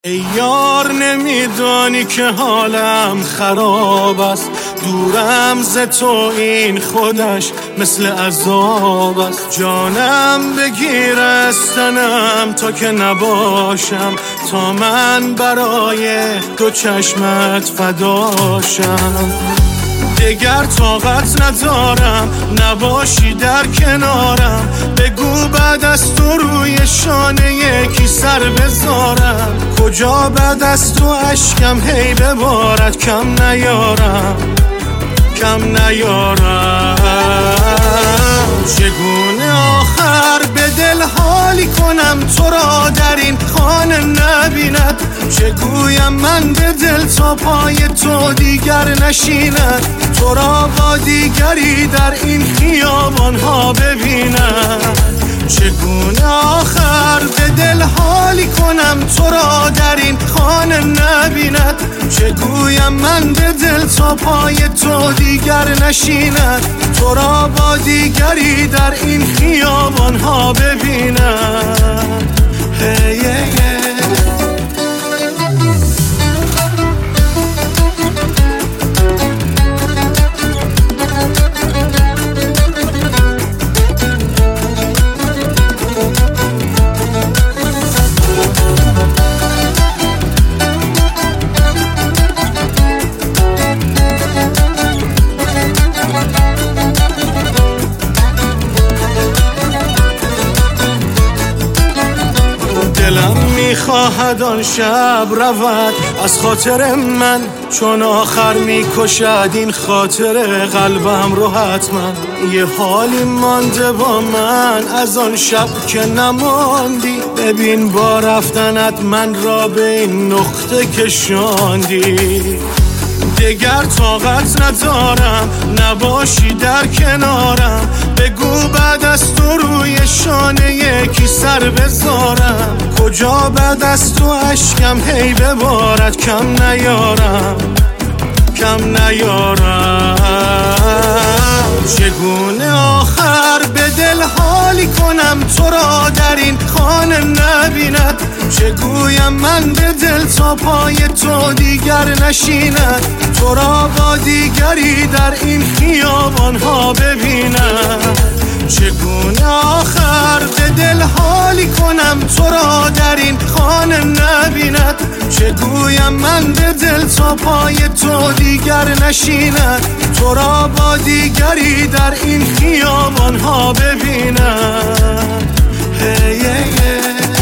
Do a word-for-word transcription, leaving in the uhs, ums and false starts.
ای یار نمیدانی که حالم خراب است، دورم ز تو این خودش مثل عذاب است. جانم بگیر از تنم تا که نباشم، تا من برای دو چشمت فداشم. دگر طاقت ندارم نباشی در کنارم، بگو بعد از تو روی شانه یکی سر بذارم. کجا بعد از تو اشکم هی ببارد، کم نیارم کم نیارم. چگونه آخر به دل حالی کنم تو را در این خانه نبیند؟ چگویم من به دل تا پای تو دیگر نشیند؟ تو را با دیگری در این خیابان ها ببیند. چگونه آخر به دل حالی کنم تو را در این خانه نبیند؟ چگویم من به دل تا پای تو دیگر نشیند؟ تو را با دیگری در این خیابان ها ببیند. hey, yeah, yeah. دلم میخواهد آن شب رود از خاطر من، چون آخر میکشد این خاطر قلبم رو حتما. یه حالی مانده با من از آن شب که نماندی، ببین با رفتنت من را به این نقطه کشاندی. دگر طاقت ندارم نباشی در کنارم، بگو بعد از تو روی شانه یکی سر بذارم. کجا بعد از تو اشکم هی ببارد، کم نیارم کم نیارم. چگونه آخر به دل حالی کنم تو را در این خانه نبیند؟ چگویم من به دل تا پای تو دیگر نشیند؟ تو را با دیگری در این خیابان ها ببیند. چگونه آخر به دل حالی کنم تو را در این خانه نبیند؟ چگویم من به دل تا پای تو دیگر نشیند؟ تو را با دیگری در این خیابان ها ببیند. hey, yeah, yeah.